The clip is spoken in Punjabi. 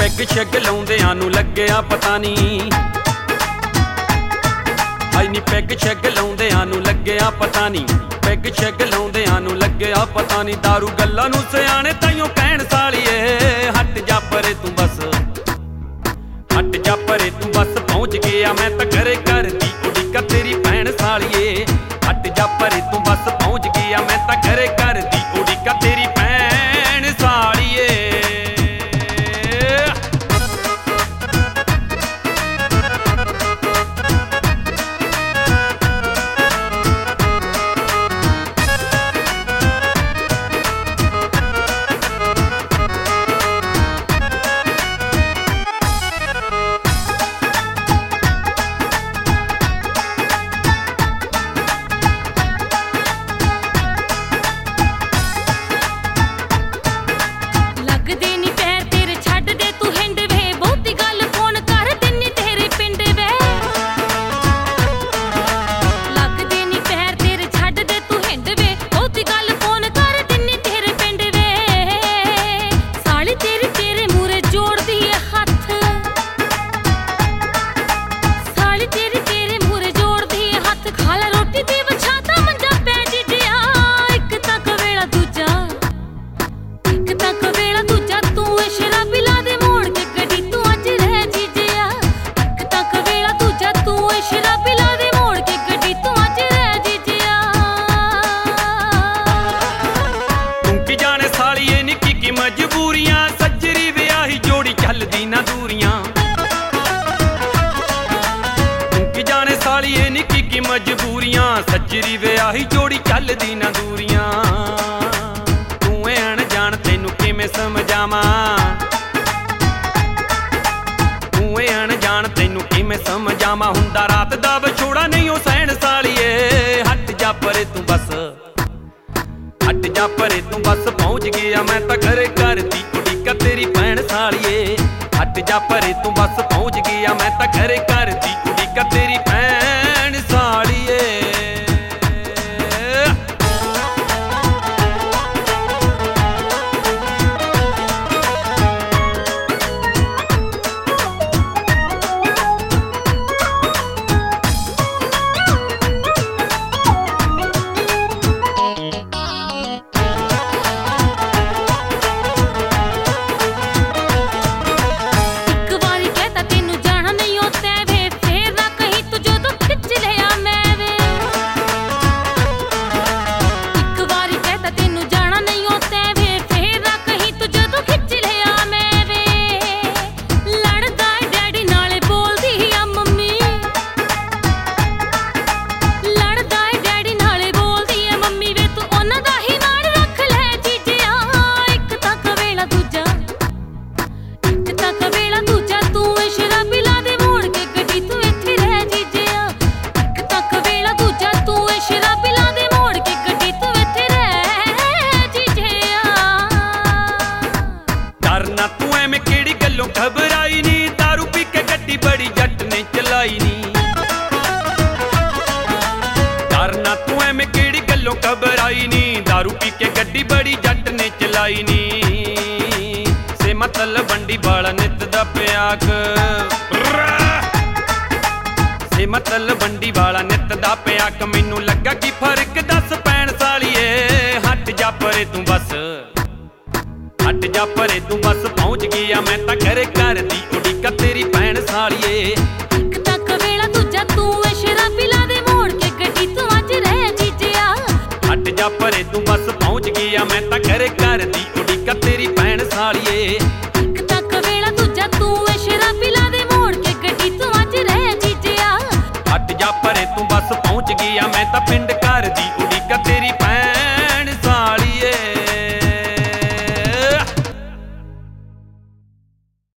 ਪੈਗ ਸ਼ੈਗ ਲਾਉਂਦਿਆਂ ਨੂੰ ਲੱਗਿਆ ਪਤਾ ਨਹੀਂ, ਹਾਈ ਨੀ ਪੈਗ ਸ਼ੈਗ ਲਾਉਂਦਿਆਂ ਨੂੰ ਲੱਗਿਆ ਪਤਾ ਨਹੀਂ, ਪੈਗ ਸ਼ੈਗ ਲਾਉਂਦਿਆਂ ਨੂੰ ਲੱਗਿਆ ਪਤਾ ਨਹੀਂ। ਦਾਰੂ ਗੱਲਾਂ ਨੂੰ ਸਿਆਣੇ ਤਾਈਓ ਕਹਿਣ ਸਾਲੀਏ, ਹਟ ਜਾ ਪਰੇ ਤੂੰ ਬਸ, ਹਟ ਜਾ ਪਰੇ ਤੂੰ ਬਸ, ਪਹੁੰਚ ਗਿਆ ਮੈਂ ਤਾਂ ਘਰੇ ਕਰਦੀ ਉਡੀਕ ਤੇਰੀ ਭੈਣ ਸਾਲੀਏ। ਹਟ ਜਾ ਪਰੇ ਤੂੰ ਬਸ, ਪਹੁੰਚ ਗਿਆ ਮੈਂ ਤਾਂ ਘਰੇ ਕਰਦੀ ਉਡੀਕ ਤੇਰੀ ਭੈਣ ਸਾਲੀਏ। ਮਜਬੂਰੀਆਂ ਸੱਜਰੀ ਵਿਆਹੀ ਜੋੜੀ ਚੱਲਦੀ ਨਾ ਦੂਰੀਆਂ, ਤੂੰ ਕੀ ਜਾਣੇ ਸਾਲੀਏ ਨਿੱਕੀ ਕੀ ਮਜਬੂਰੀਆਂ, ਸੱਜਰੀ ਵਿਆਹੀ ਜੋੜੀ ਚੱਲਦੀ ਨਾ ਦੂਰੀਆਂ। ਤੂੰ ਐਣ ਜਾਣ ਤੈਨੂੰ ਕਿਵੇਂ ਸਮਝਾਵਾਂ, ਤੂੰ ਐਣ ਜਾਣ ਤੈਨੂੰ ਕਿਵੇਂ ਸਮਝਾਵਾਂ, ਹੁੰਦਾ ਰਾਤ ਦਾ ਵਿਛੋੜਾ ਨਹੀਂ ਉਹ ਸਹਿਣ ਸਾਲੀਏ। ਹਟ ਜਾ ਪਰੇ ਤੂੰ ਬਸ, ਹਟ ਜਾ ਪਰੇ ਤੂੰ ਬਸ, ਪਹੁੰਚ ਗਿਆ ਮੈਂ ਤਾਂ ਘਰੇ ਕਰਦੀ ਉਡੀਕ ਤੇਰੀ ਭੈਣ ਸਾਲੀਏ। ਹਟ ਜਾ ਪਰੇ ਤੂੰ ਬਸ, ਪਹੁੰਚ ਗਿਆ ਮੈਂ ਤਾਂ ਘਰੇ ਕਰਦੀ ਉਡੀਕ ਤੇਰੀ ਭੈਣ ਸਾਲੀਏ। ਤੂੰ ਐਵੇਂ ਕਿਹੜੀ ਗੱਲੋਂ ਘਬਰਾਈ ਨੀ, ਦਾਰੂ ਪੀ ਕੇ ਗੱਡੀ ਬੜੀ ਜੱਟ ਨੇ ਚਲਾਈ ਨੀ। ਡਰਨਾ ਤੂੰ ਐਵੇਂ ਕਿਹੜੀ ਗੱਲੋਂ ਘਬਰਾਈ ਨੀ, ਦਾਰੂ ਪੀ ਕੇ ਗੱਡੀ ਬੜੀ ਜੱਟ ਨੇ ਚਲਾਈ ਨੀ। ਸੇ ਮਤਲਬ ਵੰਡੀ ਵਾਲਾ ਨਿੱਤ ਦਾ ਪਿਆਕ, ਸੇ ਮਤਲਬ ਵੰਡੀ ਵਾਲਾ ਨਿੱਤ ਦਾ ਪਿਆਕ, ਮੈਨੂੰ ਲੱਗਾ ਕੀ ਫਰਕ ਦੱਸ ਭੈਣ ਸਾਲੀਏ। ਹਟ ਜਾ ਪਰੇ ਤੂੰ ਬਸ, ਹਟ ਜਾ ਪਰੇ ਤੂੰ ਬਸ, ਪਹੁੰਚ ਗਿਆ ਮੈਂ ਤਾਂ ਘਰੇ ਕਰਦੀ ਉਡੀਕ ਤੇਰੀ ਭੈਣ ਸਾਲੀਏ। ਇੱਕ ਤੱਕ ਵੇਲਾ ਦੂਜਾ ਤੂੰ ਏ ਸ਼ਰਾਬੀ ਲਾ ਦੇ ਮੋੜ ਕੇ ਗੱਡੀ ਤੂੰ ਅੱਜ ਰਹਿ ਜੀਜਿਆ। ਹਟ ਜਾ ਪਰੇ ਤੂੰ ਬਸ, ਪਹੁੰਚ ਗਿਆ ਮੈਂ ਤਾਂ ਘਰੇ ਕਰਦੀ ਉਡੀਕ ਤੇਰੀ ਭੈਣ ਸਾਲੀਏ। ਇੱਕ ਤੱਕ ਵੇਲਾ ਦੂਜਾ ਤੂੰ ਏ ਸ਼ਰਾਬੀ ਲਾ ਦੇ ਮੋੜ ਕੇ ਗੱਡੀ ਤੂੰ ਅੱਜ ਰਹਿ ਜੀਜਿਆ। ਹਟ ਜਾ ਪਰੇ ਤੂੰ ਬਸ, ਪਹੁੰਚ ਗਿਆ ਮੈਂ ਤਾਂ ਪਿੰਡ ਕਰਦੀ ਉਡੀਕ ਤੇਰੀ